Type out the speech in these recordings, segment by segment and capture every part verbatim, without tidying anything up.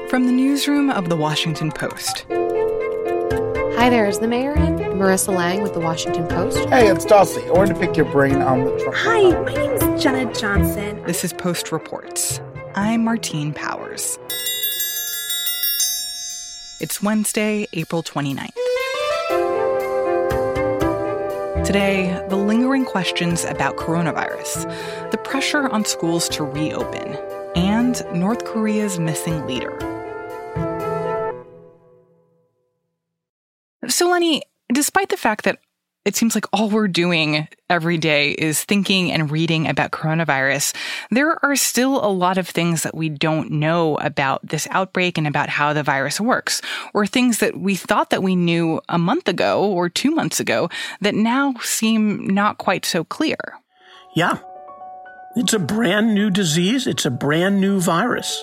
From the newsroom of The Washington Post. Hi there, is the mayor in? Marissa Lang with The Washington Post. Hey, it's Dulcie. I wanted to pick your brain on the Trump. Hi, my name is Jenna Johnson. This is Post Reports. I'm Martine Powers. It's Wednesday, April twenty-ninth. Today, the lingering questions about coronavirus, the pressure on schools to reopen, and North Korea's missing leader. So, Lenny, despite the fact that it seems like all we're doing every day is thinking and reading about coronavirus, there are still a lot of things that we don't know about this outbreak and about how the virus works, or things that we thought that we knew a month ago or two months ago that now seem not quite so clear. Yeah. It's a brand new disease. It's a brand new virus.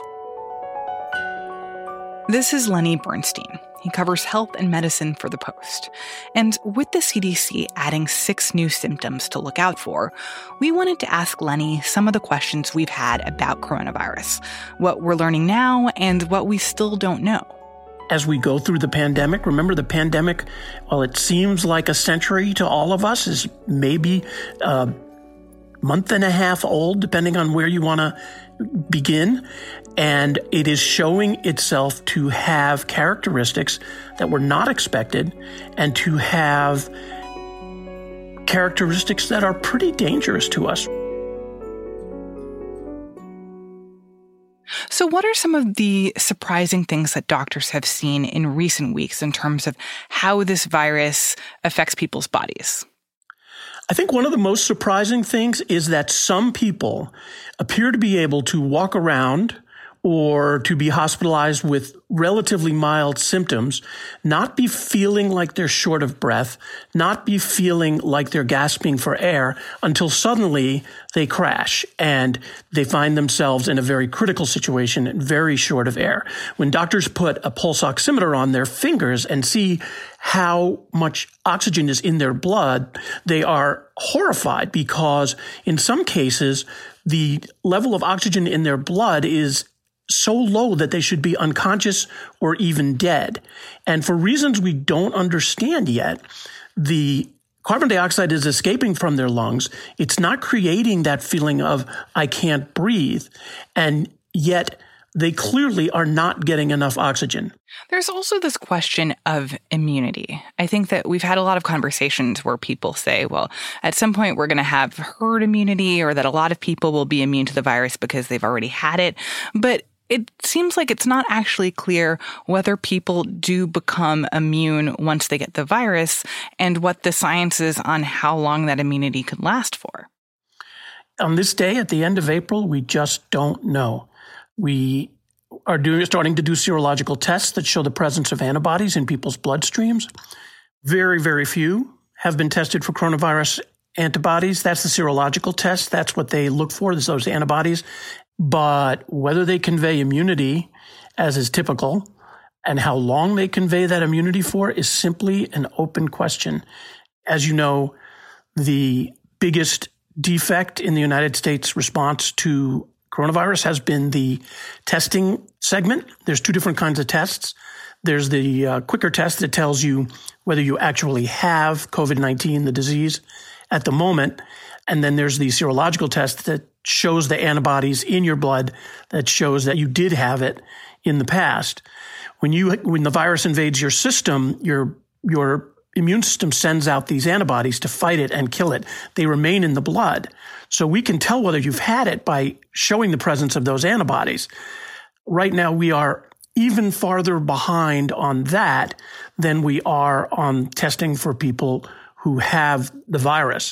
This is Lenny Bernstein. He covers health and medicine for The Post. And with the C D C adding six new symptoms to look out for, we wanted to ask Lenny some of the questions we've had about coronavirus, what we're learning now, and what we still don't know. As we go through the pandemic, remember the pandemic, while it seems like a century to all of us, is maybe a month and a half old, depending on where you want to begin. And it is showing itself to have characteristics that were not expected and to have characteristics that are pretty dangerous to us. So what are some of the surprising things that doctors have seen in recent weeks in terms of how this virus affects people's bodies? I think one of the most surprising things is that some people appear to be able to walk around or to be hospitalized with relatively mild symptoms, not be feeling like they're short of breath, not be feeling like they're gasping for air until suddenly they crash and they find themselves in a very critical situation and very short of air. When doctors put a pulse oximeter on their fingers and see how much oxygen is in their blood, they are horrified because in some cases, the level of oxygen in their blood is so low that they should be unconscious or even dead. And for reasons we don't understand yet, the carbon dioxide is escaping from their lungs. It's not creating that feeling of, I can't breathe. And yet they clearly are not getting enough oxygen. There's also this question of immunity. I think that we've had a lot of conversations where people say, well, at some point we're going to have herd immunity, or that a lot of people will be immune to the virus because they've already had it. But it seems like it's not actually clear whether people do become immune once they get the virus and what the science is on how long that immunity could last for. On this day, at the end of April, we just don't know. We are doing, starting to do serological tests that show the presence of antibodies in people's bloodstreams. Very, very few have been tested for coronavirus antibodies. That's the serological test. That's what they look for, is those antibodies. But whether they convey immunity, as is typical, and how long they convey that immunity for is simply an open question. As you know, the biggest defect in the United States response to coronavirus has been the testing segment. There's two different kinds of tests. There's the uh, quicker test that tells you whether you actually have COVID nineteen, the disease, at the moment. And then there's the serological test that shows the antibodies in your blood that shows that you did have it in the past. When you when the virus invades your system, your your immune system sends out these antibodies to fight it and kill it. They remain in the blood. So we can tell whether you've had it by showing the presence of those antibodies. Right now, we are even farther behind on that than we are on testing for people who have the virus.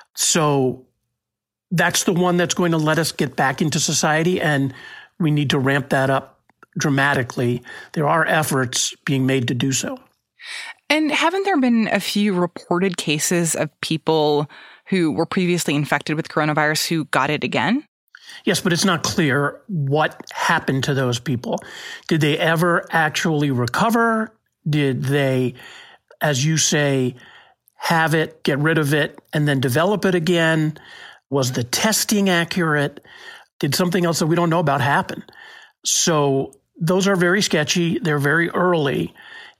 So that's the one that's going to let us get back into society, and we need to ramp that up dramatically. There are efforts being made to do so. And haven't there been a few reported cases of people who were previously infected with coronavirus who got it again? Yes, but it's not clear what happened to those people. Did they ever actually recover? Did they, as you say, have it, get rid of it, and then develop it again? Was the testing accurate? Did something else that we don't know about happen? So those are very sketchy. They're very early,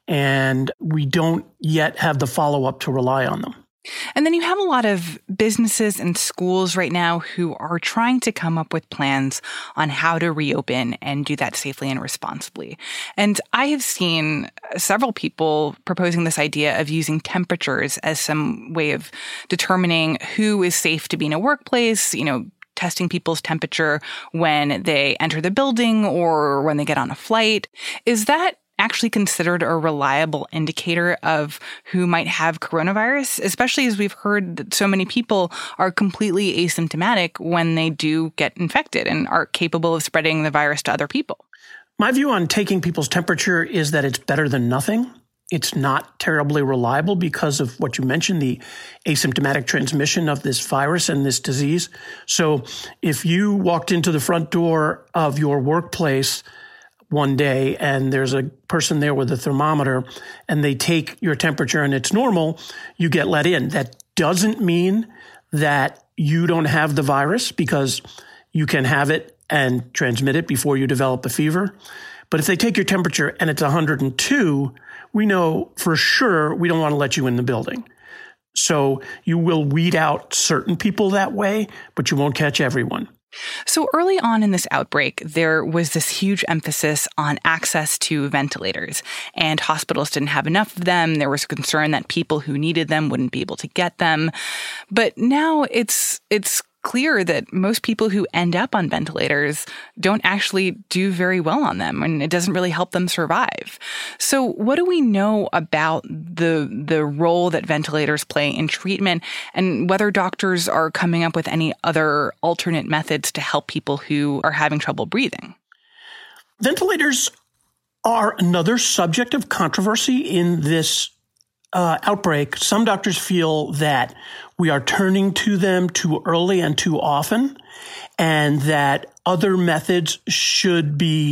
and we don't yet have the follow-up to rely on them. And then you have a lot of businesses and schools right now who are trying to come up with plans on how to reopen and do that safely and responsibly. And I have seen several people proposing this idea of using temperatures as some way of determining who is safe to be in a workplace, you know, testing people's temperature when they enter the building or when they get on a flight. Is that actually considered a reliable indicator of who might have coronavirus, especially as we've heard that so many people are completely asymptomatic when they do get infected and are capable of spreading the virus to other people? My view on taking people's temperature is that it's better than nothing. It's not terribly reliable because of what you mentioned, the asymptomatic transmission of this virus and this disease. So if you walked into the front door of your workplace one day and there's a person there with a thermometer and they take your temperature and it's normal, you get let in. That doesn't mean that you don't have the virus, because you can have it and transmit it before you develop a fever. But if they take your temperature and it's one hundred two, we know for sure we don't want to let you in the building. So you will weed out certain people that way, but you won't catch everyone. So early on in this outbreak, there was this huge emphasis on access to ventilators, and hospitals didn't have enough of them. There was concern that people who needed them wouldn't be able to get them. But now it's it's clear that most people who end up on ventilators don't actually do very well on them, and it doesn't really help them survive. So what do we know about the the role that ventilators play in treatment, and whether doctors are coming up with any other alternate methods to help people who are having trouble breathing? Ventilators are another subject of controversy in this uh, outbreak. Some doctors feel that we are turning to them too early and too often, and that other methods should be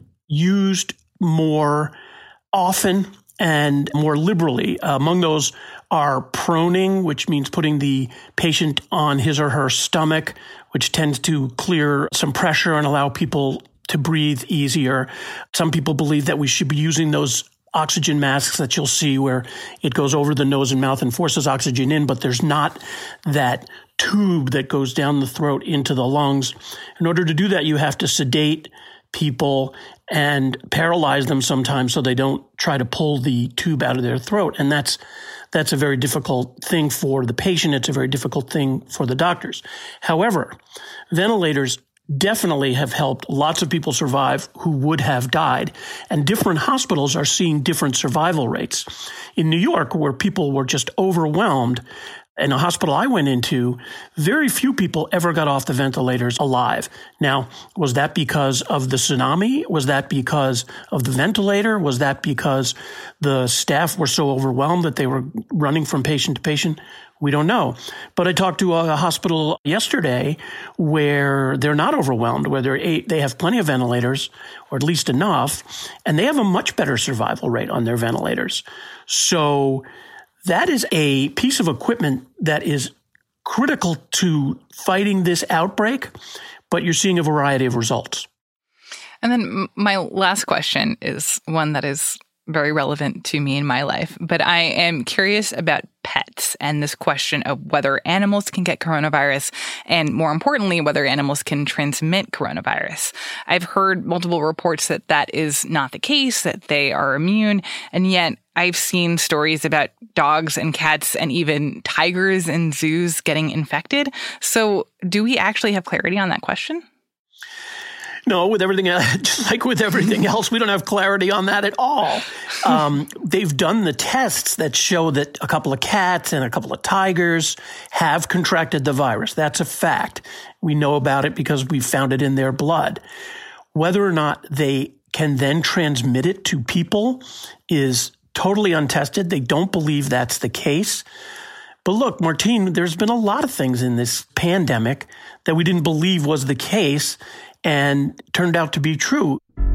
used more often and more liberally. Among those are proning, which means putting the patient on his or her stomach, which tends to clear some pressure and allow people to breathe easier. Some people believe that we should be using those oxygen masks that you'll see where it goes over the nose and mouth and forces oxygen in, but there's not that tube that goes down the throat into the lungs. In order to do that, you have to sedate people and paralyze them sometimes so they don't try to pull the tube out of their throat. And that's that's a very difficult thing for the patient. It's a very difficult thing for the doctors. However, ventilators definitely have helped lots of people survive who would have died. And different hospitals are seeing different survival rates. In New York, where people were just overwhelmed, in a hospital I went into, very few people ever got off the ventilators alive. Now, was that because of the tsunami? Was that because of the ventilator? Was that because the staff were so overwhelmed that they were running from patient to patient? We don't know. But I talked to a hospital yesterday where they're not overwhelmed, where they're eight, they have plenty of ventilators, or at least enough, and they have a much better survival rate on their ventilators. So that is a piece of equipment that is critical to fighting this outbreak, but you're seeing a variety of results. And then my last question is one that is very relevant to me in my life, but I am curious about pets and this question of whether animals can get coronavirus, and more importantly, whether animals can transmit coronavirus. I've heard multiple reports that that is not the case, that they are immune, and yet I've seen stories about dogs and cats and even tigers in zoos getting infected. So do we actually have clarity on that question? No, with everything, just like with everything else, we don't have clarity on that at all. Um, they've done the tests that show that a couple of cats and a couple of tigers have contracted the virus. That's a fact. We know about it because we found it in their blood. Whether or not they can then transmit it to people is totally untested. They don't believe that's the case. But look, Martine, there's been a lot of things in this pandemic that we didn't believe was the case and turned out to be true.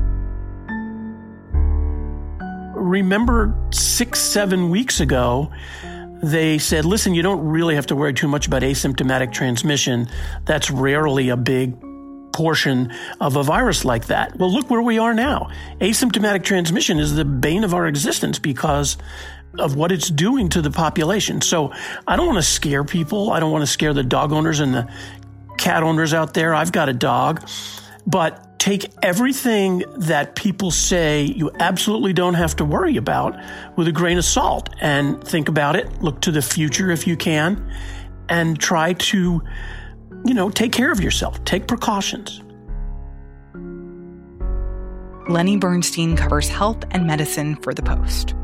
Remember six, seven weeks ago, they said, listen, you don't really have to worry too much about asymptomatic transmission. That's rarely a big portion of a virus like that. Well, look where we are now. Asymptomatic transmission is the bane of our existence because of what it's doing to the population. So I don't want to scare people. I don't want to scare the dog owners and the cat owners out there. I've got a dog. But take everything that people say you absolutely don't have to worry about with a grain of salt and think about it. Look to the future if you can and try to, you know, take care of yourself. Take precautions. Lenny Bernstein covers health and medicine for The Post.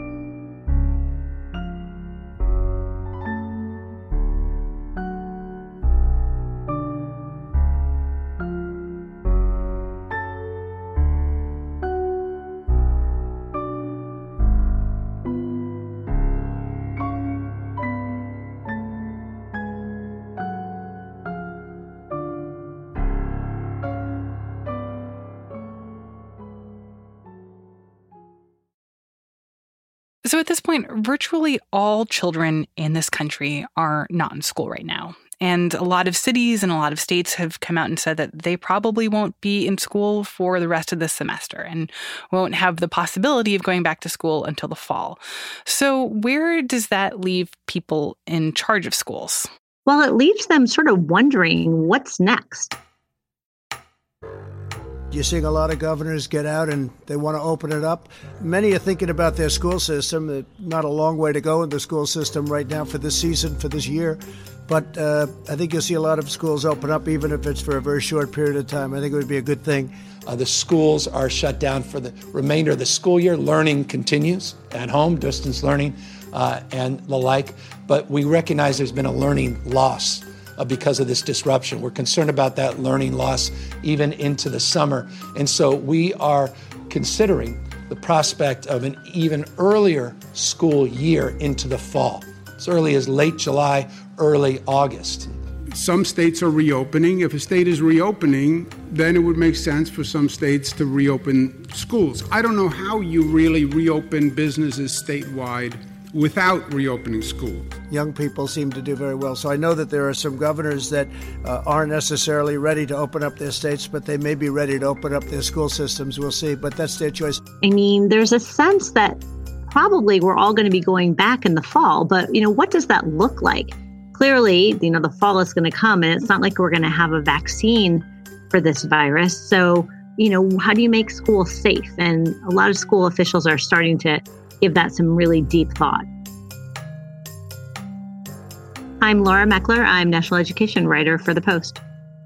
So at this point, virtually all children in this country are not in school right now. And a lot of cities and a lot of states have come out and said that they probably won't be in school for the rest of this semester and won't have the possibility of going back to school until the fall. So where does that leave people in charge of schools? Well, it leaves them sort of wondering what's next. You're seeing a lot of governors get out and they want to open it up. Many are thinking about their school system. Not a long way to go in the school system right now for this season, for this year. But uh, I think you'll see a lot of schools open up, even if it's for a very short period of time. I think it would be a good thing. Uh, the schools are shut down for the remainder of the school year. Learning continues at home, distance learning, uh, and the like. But we recognize there's been a learning loss Uh, because of this disruption. We're concerned about that learning loss even into the summer. And so we are considering the prospect of an even earlier school year into the fall, as early as late July, early August. Some states are reopening. If a state is reopening, then it would make sense for some states to reopen schools. I don't know how you really reopen businesses statewide without reopening schools. Young people seem to do very well. So I know that there are some governors that uh, aren't necessarily ready to open up their states, but they may be ready to open up their school systems. We'll see, but that's their choice. I mean, there's a sense that probably we're all going to be going back in the fall, but, you know, what does that look like? Clearly, you know, the fall is going to come, and it's not like we're going to have a vaccine for this virus. So, you know, how do you make schools safe? And a lot of school officials are starting to give that some really deep thought. I'm Laura Meckler. I'm National Education Writer for The Post.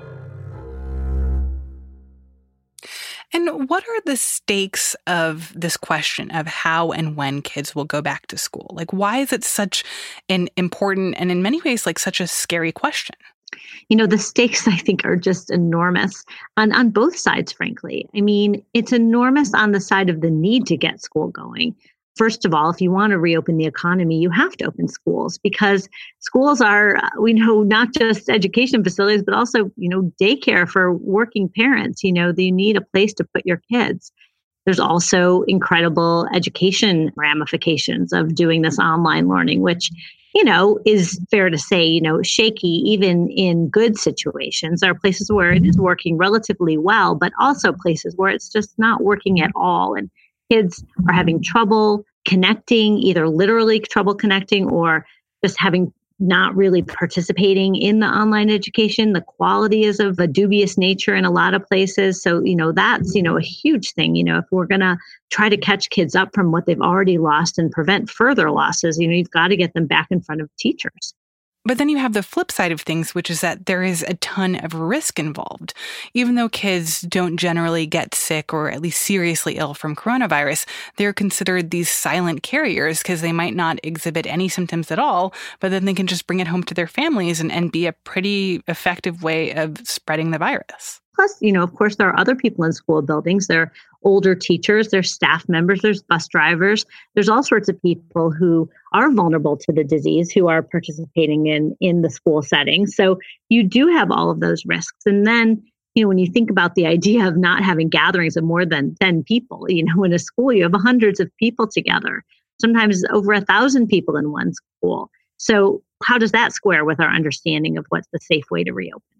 And what are the stakes of this question of how and when kids will go back to school? Like, why is it such an important and in many ways, like such a scary question? You know, the stakes, I think, are just enormous on, on both sides, frankly. I mean, it's enormous on the side of the need to get school going. First of all, if you want to reopen the economy, you have to open schools because schools are, we know, not just education facilities, but also, you know, daycare for working parents. You know, you need a place to put your kids. There's also incredible education ramifications of doing this online learning, which, you know, is fair to say, you know, shaky even in good situations. There are places where it is working relatively well, but also places where it's just not working at all. And kids are having trouble connecting, either literally trouble connecting or just having not really participating in the online education. The quality is of a dubious nature in a lot of places. So, you know, that's, you know, a huge thing. You know, if we're going to try to catch kids up from what they've already lost and prevent further losses, you know, you've got to get them back in front of teachers. But then you have the flip side of things, which is that there is a ton of risk involved. Even though kids don't generally get sick or at least seriously ill from coronavirus, they're considered these silent carriers because they might not exhibit any symptoms at all, but then they can just bring it home to their families and, and be a pretty effective way of spreading the virus. Plus, you know, of course, there are other people in school buildings. There are older teachers, there's staff members, there's bus drivers. There's all sorts of people who are vulnerable to the disease who are participating in, in the school setting. So you do have all of those risks. And then, you know, when you think about the idea of not having gatherings of more than ten people, you know, in a school, you have hundreds of people together, sometimes over a thousand people in one school. So how does that square with our understanding of what's the safe way to reopen?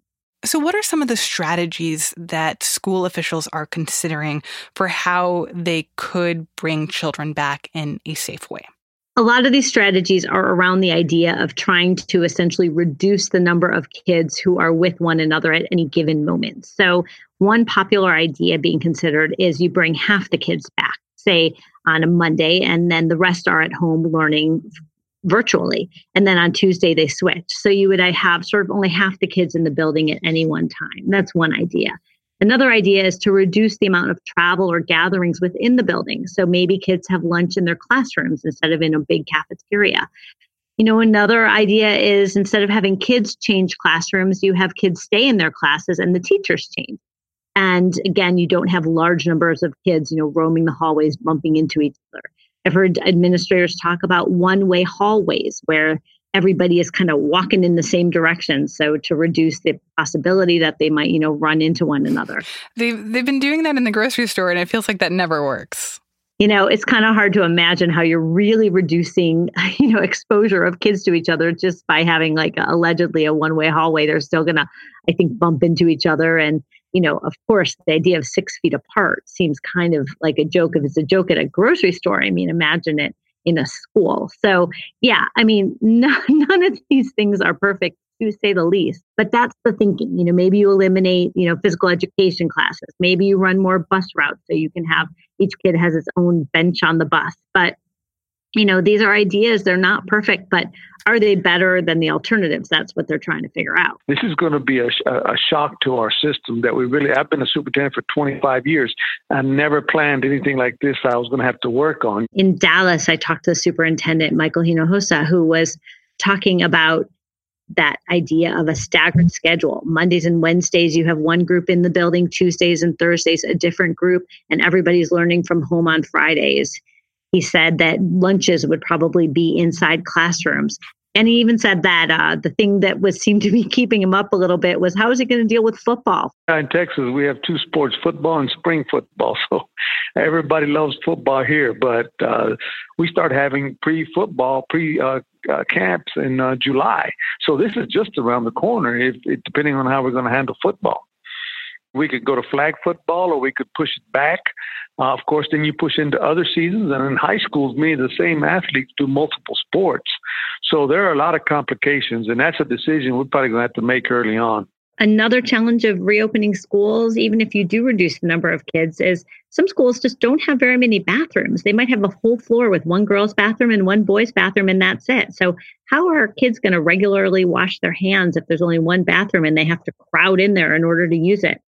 So what are some of the strategies that school officials are considering for how they could bring children back in a safe way? A lot of these strategies are around the idea of trying to essentially reduce the number of kids who are with one another at any given moment. So one popular idea being considered is you bring half the kids back, say on a Monday, and then the rest are at home learning virtually. And then on Tuesday, they switch. So you would have sort of only half the kids in the building at any one time. That's one idea. Another idea is to reduce the amount of travel or gatherings within the building. So maybe kids have lunch in their classrooms instead of in a big cafeteria. You know, another idea is instead of having kids change classrooms, you have kids stay in their classes and the teachers change. And again, you don't have large numbers of kids, you know, roaming the hallways, bumping into each other. I've heard administrators talk about one-way hallways where everybody is kind of walking in the same direction. So to reduce the possibility that they might, you know, run into one another. They've, they've been doing that in the grocery store, and it feels like that never works. You know, it's kind of hard to imagine how you're really reducing, you know, exposure of kids to each other just by having like a, allegedly a one-way hallway. They're still going to, I think, bump into each other. And, you know, of course, the idea of six feet apart seems kind of like a joke. If it's a joke at a grocery store, I mean, imagine it in a school. So, yeah, I mean, no, none of these things are perfect, to say the least. But that's the thinking. You know, maybe you eliminate, you know, physical education classes. Maybe you run more bus routes so you can have each kid has its own bench on the bus. But, you know, these are ideas. They're not perfect, but are they better than the alternatives? That's what they're trying to figure out. This is going to be a, a shock to our system that we really, I've been a superintendent for twenty-five years. I never planned anything like this I was going to have to work on. In Dallas, I talked to the superintendent, Michael Hinojosa, who was talking about that idea of a staggered schedule. Mondays and Wednesdays, you have one group in the building, Tuesdays and Thursdays, a different group, and everybody's learning from home on Fridays. He said that lunches would probably be inside classrooms. And he even said that uh, the thing that was seemed to be keeping him up a little bit was how is he going to deal with football? In Texas, we have two sports, football and spring football. So everybody loves football here. But uh, we start having pre-football, pre-camps uh, uh, in uh, July. So this is just around the corner, if, if, depending on how we're going to handle football. We could go to flag football or we could push it back. Uh, of course, then you push into other seasons. And in high schools, many of the same athletes do multiple sports. So there are a lot of complications, and that's a decision we're probably going to have to make early on. Another challenge of reopening schools, even if you do reduce the number of kids, is some schools just don't have very many bathrooms. They might have a whole floor with one girl's bathroom and one boy's bathroom, and that's it. So how are kids going to regularly wash their hands if there's only one bathroom and they have to crowd in there in order to use it?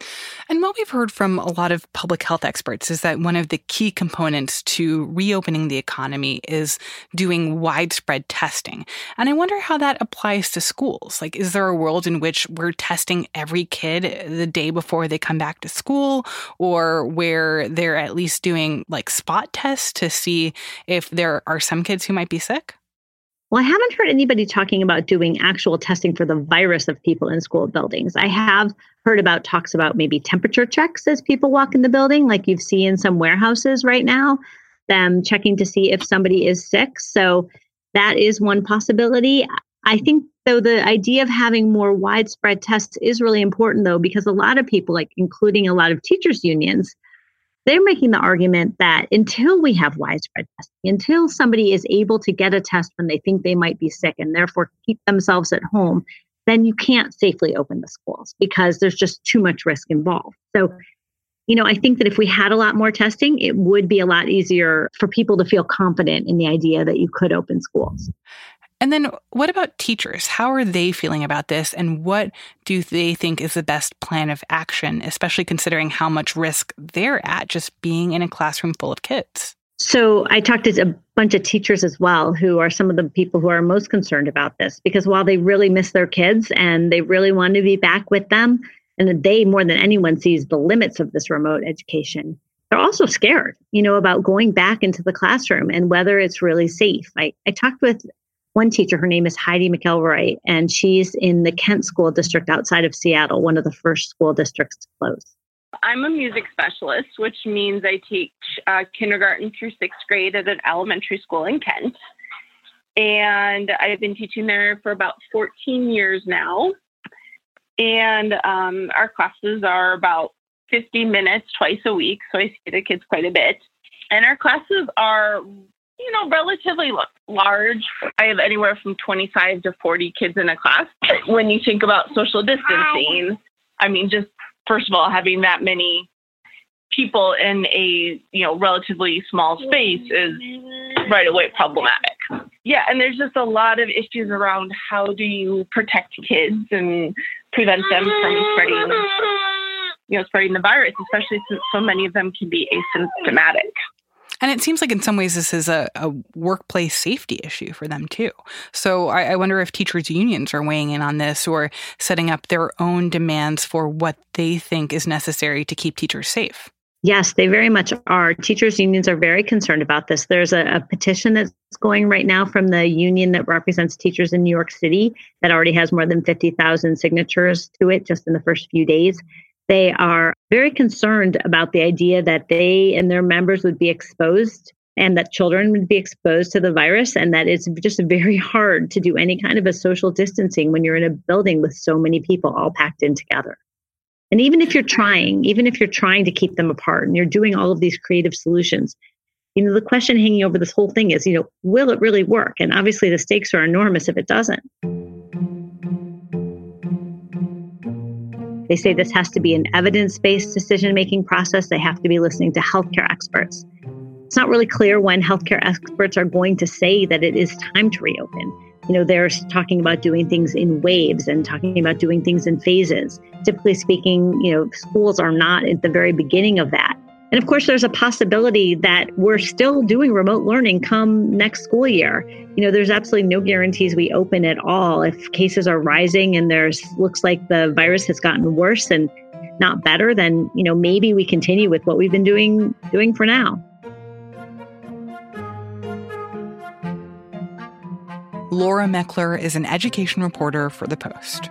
And what we've heard from a lot of public health experts is that one of the key components to reopening the economy is doing widespread testing. And I wonder how that applies to schools. Like, is there a world in which we're testing every kid the day before they come back to school, or where they're at least doing like spot tests to see if there are some kids who might be sick? Well, I haven't heard anybody talking about doing actual testing for the virus of people in school buildings. I have heard about talks about maybe temperature checks as people walk in the building, like you've seen in some warehouses right now, them checking to see if somebody is sick. So that is one possibility. I think, though, the idea of having more widespread tests is really important, though, because a lot of people, like including a lot of teachers' unions, they're making the argument that until we have widespread testing, until somebody is able to get a test when they think they might be sick and therefore keep themselves at home, then you can't safely open the schools because there's just too much risk involved. So, you know, I think that if we had a lot more testing, it would be a lot easier for people to feel confident in the idea that you could open schools. And then what about teachers? How are they feeling about this? And what do they think is the best plan of action, especially considering how much risk they're at just being in a classroom full of kids? So I talked to a bunch of teachers as well, who are some of the people who are most concerned about this, because while they really miss their kids and they really want to be back with them, and they more than anyone sees the limits of this remote education, they're also scared, you know, about going back into the classroom and whether it's really safe. I, I talked with one teacher, her name is Heidi McElroy, and she's in the Kent School District outside of Seattle, one of the first school districts to close. I'm a music specialist, which means I teach uh, kindergarten through sixth grade at an elementary school in Kent. And I've been teaching there for about fourteen years now. And um, our classes are about fifty minutes twice a week. So I see the kids quite a bit. And our classes are, you know, relatively large. I have anywhere from twenty-five to forty kids in a class. When you think about social distancing, I mean, just first of all, having that many people in a, you know, relatively small space is right away problematic. Yeah, and there's just a lot of issues around how do you protect kids and prevent them from spreading, you know, spreading the virus, especially since so many of them can be asymptomatic. And it seems like in some ways this is a, a workplace safety issue for them too. So I, I wonder if teachers' unions are weighing in on this or setting up their own demands for what they think is necessary to keep teachers safe. Yes, they very much are. Teachers' unions are very concerned about this. There's a, a petition that's going right now from the union that represents teachers in New York City that already has more than fifty thousand signatures to it just in the first few days. They are very concerned about the idea that they and their members would be exposed and that children would be exposed to the virus, and that it's just very hard to do any kind of a social distancing when you're in a building with so many people all packed in together. And even if you're trying, even if you're trying to keep them apart and you're doing all of these creative solutions, you know, the question hanging over this whole thing is, you know, will it really work? And obviously the stakes are enormous if it doesn't. They say this has to be an evidence-based decision-making process. They have to be listening to healthcare experts. It's not really clear when healthcare experts are going to say that it is time to reopen. You know, they're talking about doing things in waves and talking about doing things in phases. Typically speaking, you know, schools are not at the very beginning of that. And of course, there's a possibility that we're still doing remote learning come next school year. You know, there's absolutely no guarantees we open at all. If cases are rising and there's looks like the virus has gotten worse and not better, then, you know, maybe we continue with what we've been doing doing for now. Laura Meckler is an education reporter for The Post.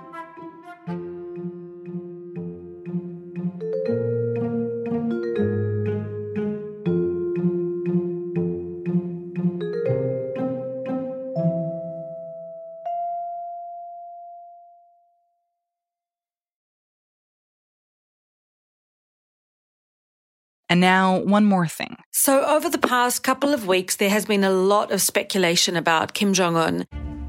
And now, one more thing. So over the past couple of weeks, there has been a lot of speculation about Kim Jong-un.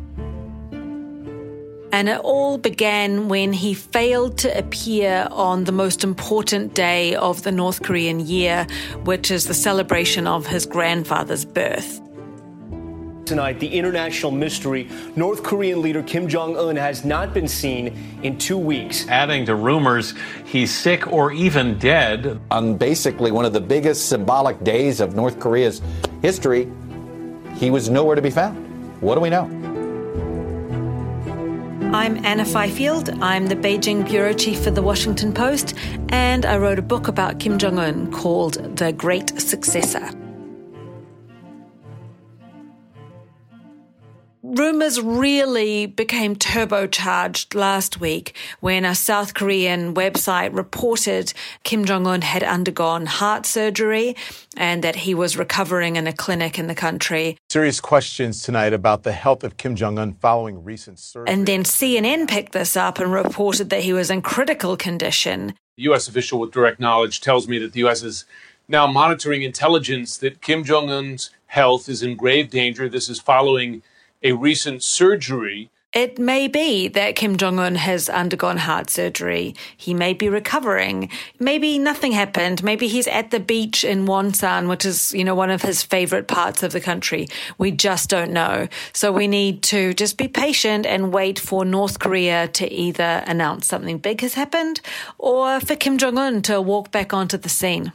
And it all began when he failed to appear on the most important day of the North Korean year, which is the celebration of his grandfather's birth. Tonight, the international mystery, North Korean leader Kim Jong-un has not been seen in two weeks. Adding to rumors he's sick or even dead. On basically one of the biggest symbolic days of North Korea's history, he was nowhere to be found. What do we know? I'm Anna Fifield. I'm the Beijing bureau chief for The Washington Post, and I wrote a book about Kim Jong-un called The Great Successor. Rumors really became turbocharged last week when a South Korean website reported Kim Jong-un had undergone heart surgery and that he was recovering in a clinic in the country. Serious questions tonight about the health of Kim Jong-un following recent surgery. And then C N N picked this up and reported that he was in critical condition. A U S official with direct knowledge tells me that the U S is now monitoring intelligence that Kim Jong-un's health is in grave danger. This is following a recent surgery. It may be that Kim Jong-un has undergone heart surgery. He may be recovering. Maybe nothing happened. Maybe he's at the beach in Wonsan, which is, you know, one of his favorite parts of the country. We just don't know. So we need to just be patient and wait for North Korea to either announce something big has happened or for Kim Jong-un to walk back onto the scene.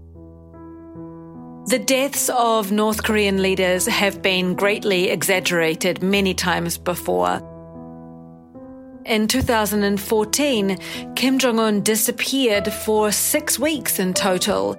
The deaths of North Korean leaders have been greatly exaggerated many times before. In two thousand fourteen, Kim Jong-un disappeared for six weeks in total.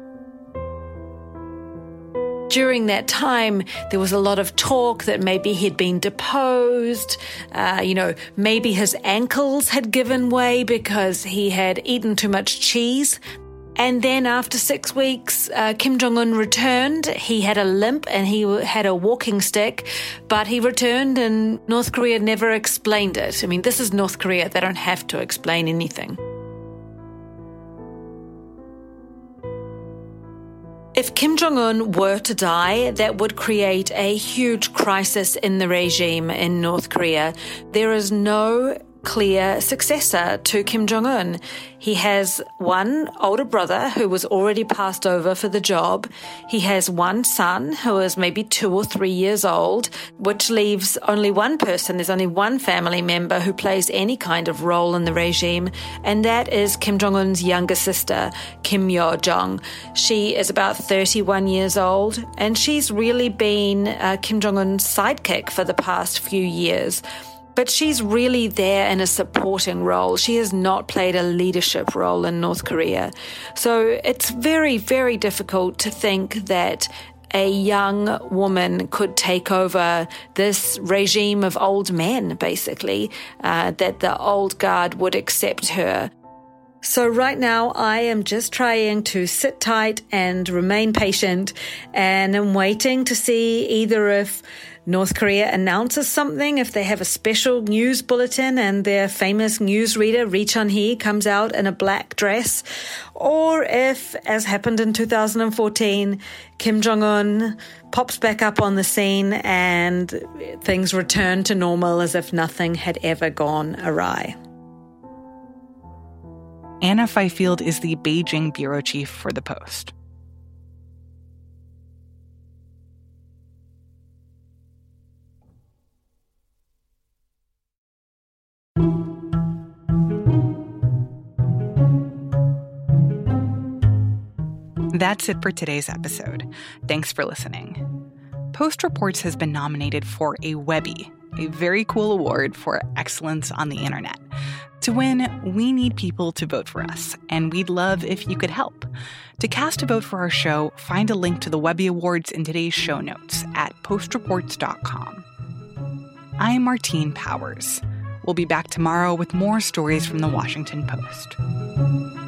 During that time, there was a lot of talk that maybe he'd been deposed, uh, you know, maybe his ankles had given way because he had eaten too much cheese. And then after six weeks, uh, Kim Jong-un returned. He had a limp and he had a walking stick, but he returned and North Korea never explained it. I mean, this is North Korea. They don't have to explain anything. If Kim Jong-un were to die, that would create a huge crisis in the regime in North Korea. There is no clear successor to Kim Jong-un. He has one older brother who was already passed over for the job. He has one son who is maybe two or three years old, which leaves only one person. There's only one family member who plays any kind of role in the regime, and that is Kim Jong-un's younger sister, Kim Yo-jong. She is about thirty-one years old, and she's really been uh, Kim Jong-un's sidekick for the past few years. But she's really there in a supporting role. She has not played a leadership role in North Korea. So it's very, very difficult to think that a young woman could take over this regime of old men, basically, uh, that the old guard would accept her. So right now, I am just trying to sit tight and remain patient, and I'm waiting to see either if North Korea announces something, if they have a special news bulletin and their famous newsreader, Ri Chun-hee, comes out in a black dress, or if, as happened in two thousand fourteen, Kim Jong-un pops back up on the scene and things return to normal as if nothing had ever gone awry. Anna Fifield is the Beijing bureau chief for The Post. That's it for today's episode. Thanks for listening. Post Reports has been nominated for a Webby, a very cool award for excellence on the internet. To win, we need people to vote for us, and we'd love if you could help. To cast a vote for our show, find a link to the Webby Awards in today's show notes at post reports dot com. I'm Martine Powers. We'll be back tomorrow with more stories from the Washington Post.